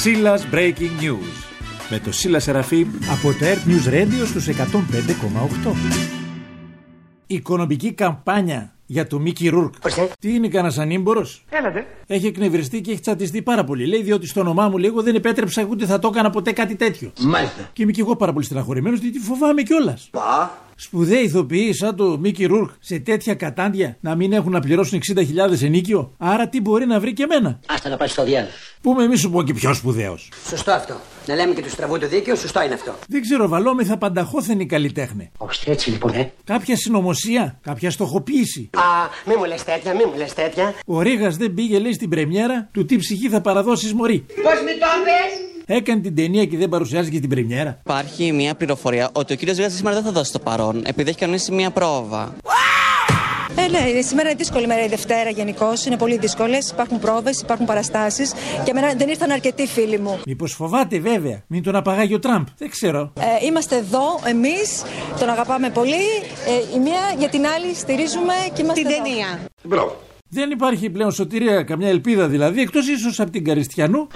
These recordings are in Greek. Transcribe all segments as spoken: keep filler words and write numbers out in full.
Σίλας Breaking News με το Σίλα Σεραφείμ από το Earth News Radio στους εκατόν πέντε κόμμα οκτώ. Οικονομική καμπάνια για το Μίκι Ρούρκ. Τι είναι, κανένας ανήμπορος? Έλατε. Έχει εκνευριστεί και έχει τσατιστεί πάρα πολύ. Λέει, διότι στο όνομά μου, λέει, εγώ δεν επέτρεψα ούτε θα το έκανα ποτέ κάτι τέτοιο. Μάλιστα. Και είμαι και εγώ πάρα πολύ στεναχωρημένος, γιατί φοβάμαι κιόλας. Πα. Σπουδαίοι ηθοποιοί σαν το Μίκι Ρούρκ σε τέτοια κατάντια να μην έχουν να πληρώσουν εξήντα χιλιάδες ενίκιο. Άρα τι μπορεί να βρει και εμένα? Άστα να πάει στο διάλογο. Πούμε εμείς, σου πω, και πιο σπουδαίος. Σωστό αυτό. Να λέμε και του στραβού το δίκαιο, σωστό είναι αυτό. Δεν ξέρω, βαλόμεθα πανταχώθενη καλλιτέχνη. Όχι έτσι λοιπόν, ε. Κάποια συνωμοσία, κάποια στοχοποίηση. Α, μη μου λες τέτοια, μη μου λες τέτοια. Ο Ρήγας δεν πήγε, λέει, στην πρεμιέρα του τι ψυχή θα παραδώσεις μωρή. Πώς με το πες? Έκανε την ταινία και δεν παρουσιάζει και στην πρεμιέρα. Υπάρχει μια πληροφορία ότι ο κύριος Ρήγας σήμερα δεν θα δώσει το παρόν, επειδή έχει κανονίσει μια πρόβα. Ε, ναι, σήμερα είναι δύσκολη μέρα η Δευτέρα γενικώς. Είναι πολύ δύσκολες. Υπάρχουν πρόβες, υπάρχουν παραστάσεις. Και εμένα δεν ήρθαν αρκετοί φίλοι μου. Μήπως φοβάται, βέβαια, μην τον απαγάγει ο Τραμπ. Δεν ξέρω. Ε, είμαστε εδώ εμείς, τον αγαπάμε πολύ. Ε, η μία για την άλλη στηρίζουμε και είμαστε την εδώ. ταινία. Μπράβο. Δεν υπάρχει πλέον σωτηρία, καμιά ελπίδα δηλαδή, εκτός ίσως από την Καριστιανού,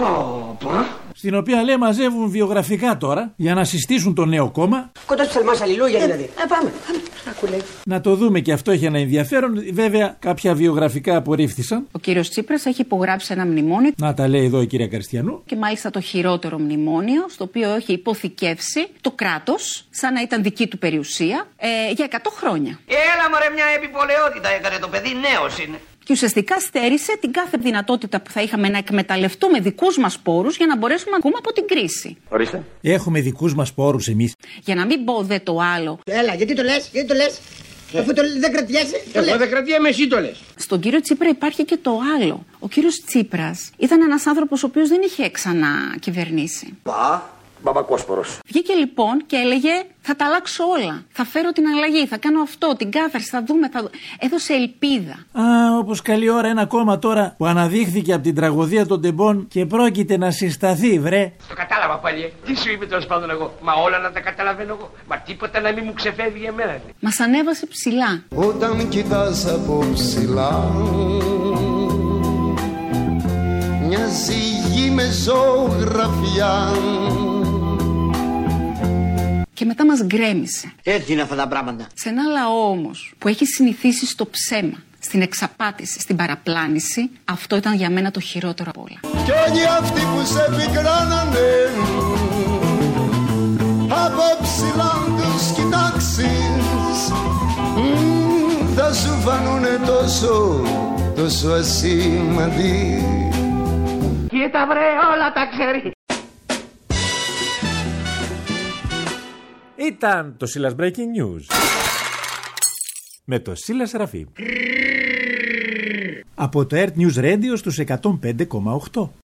στην οποία, λέει, μαζεύουν βιογραφικά τώρα για να συστήσουν το νέο κόμμα. Κοντά του Σαλμάς αλληλούια δηλαδή. Ε, πάμε. Άκου, λέει. Να το δούμε, και αυτό έχει ένα ενδιαφέρον. Βέβαια, κάποια βιογραφικά απορρίφθησαν. Ο κύριος Τσίπρας έχει υπογράψει ένα μνημόνιο. Να τα λέει εδώ η κυρία Καριστιανού. Και μάλιστα το χειρότερο μνημόνιο, στο οποίο έχει υποθηκεύσει το κράτος, σαν να ήταν δική του περιουσία, ε, για εκατό χρόνια. Έλα μωρέ, μια επιπολαιότητα έκανε το παιδί, νέος είναι. Και ουσιαστικά στέρισε την κάθε δυνατότητα που θα είχαμε να εκμεταλλευτούμε δικούς μας πόρους για να μπορέσουμε να βγούμε από την κρίση. Ορίστε. Έχουμε δικούς μας πόρους εμείς. Για να μην πω δε το άλλο. Έλα, γιατί το λες, γιατί το λες. Ε. Αφού το δεν κρατιέσαι, το λες. Εγώ δεν κρατιέμαι, εσύ το λες. Στον κύριο Τσίπρα υπάρχει και το άλλο. Ο κύριος Τσίπρας ήταν ένας άνθρωπος ο οποίος δεν είχε ξανακυβερνήσει. Πα. Μπαμπακόσπορος. Βγήκε λοιπόν και έλεγε: θα τα αλλάξω όλα. Θα φέρω την αλλαγή. Θα κάνω αυτό, την κάθαρση. Θα δούμε. Θα... Έδωσε ελπίδα. Α, όπως καλή ώρα ένα κόμμα τώρα που αναδείχθηκε από την τραγωδία των τεμπών και πρόκειται να συσταθεί, βρε. Το κατάλαβα πάλι. Τι σου είπε τέλος πάντων εγώ? Μα όλα να τα καταλαβαίνω εγώ. Μα τίποτα να μην μου ξεφεύγει εμένα. Μας ανέβασε ψηλά. Όταν κοιτάς από ψηλά, μοιάζει γη με ζωγραφιά. Και μετά μας γκρέμισε. Έτσι είναι αυτά τα πράγματα. Σε ένα λαό όμως που έχει συνηθίσει στο ψέμα, στην εξαπάτηση, στην παραπλάνηση, αυτό ήταν για μένα το χειρότερο από όλα. Κι όλοι αυτοί που σε πικράνανε, από ψηλά τους κοιτάξεις, μ, θα σου φανούνε τόσο, τόσο ασήμαντοι. Κοίτα βρε, όλα τα ξέρει. Ήταν το Σίλας Breaking News με το Σίλα Σεραφείμ από το Earth News Radio στους εκατόν πέντε κόμμα οκτώ.